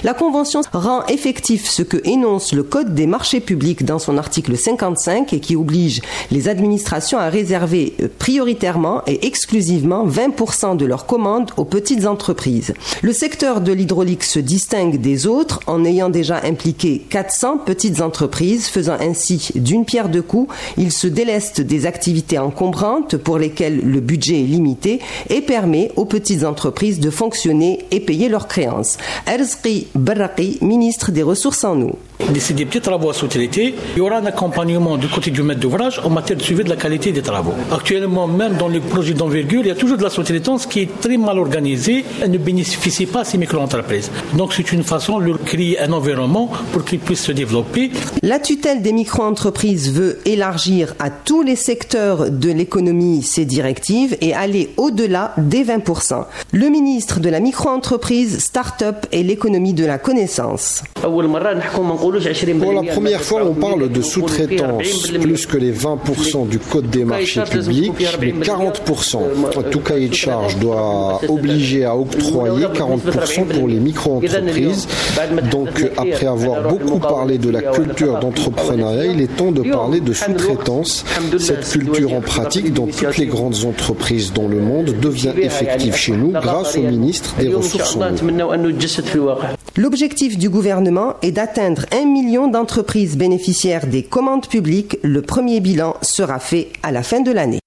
La Convention rend effectif ce que énonce le Code des marchés publics dans son article 55 et qui oblige les administrations à réserver prioritairement et exclusivement 20% de leurs commandes aux petites entreprises. Le secteur de l'hydraulique se distingue des autres en ayant déjà impliqué 400 petites entreprises, faisant ainsi d'une pierre deux coups. Il se déleste des activités encombrantes pour lesquelles le budget est limité et permet aux petites entreprises de fonctionner et payer leurs créances. Erzqi Barraqi, ministre des Ressources en eau. D'ici des petits travaux à sous-traiter, il y aura un accompagnement du côté du maître d'ouvrage en matière de suivi de la qualité des travaux. Actuellement, même dans les projets d'envergure, il y a toujours de la sous-traitance qui est très mal organisée et ne bénéficie pas à ces micro-entreprises. Donc c'est une façon de leur créer un environnement pour qu'ils puissent se développer. La tutelle des micro-entreprises veut élargir à tous les secteurs de l'économie ces directives et aller au-delà des 20%. Le ministre de la micro-entreprise, start-up et l'économie de la connaissance. Pour la première fois, on parle de sous-traitance, plus que les 20% du Code des marchés publics, mais 40%. Tout cahier de charge doit obliger à octroyer 40% pour les micro-entreprises. Donc, après avoir beaucoup parlé de la culture d'entrepreneuriat, il est temps de parler de sous-traitance. Cette culture en pratique dans toutes les grandes entreprises dans le monde devient effective chez nous grâce au ministre des Ressources en eau. L'objectif du gouvernement est d'atteindre 1 million d'entreprises bénéficiaires des commandes publiques. Le premier bilan sera fait à la fin de l'année.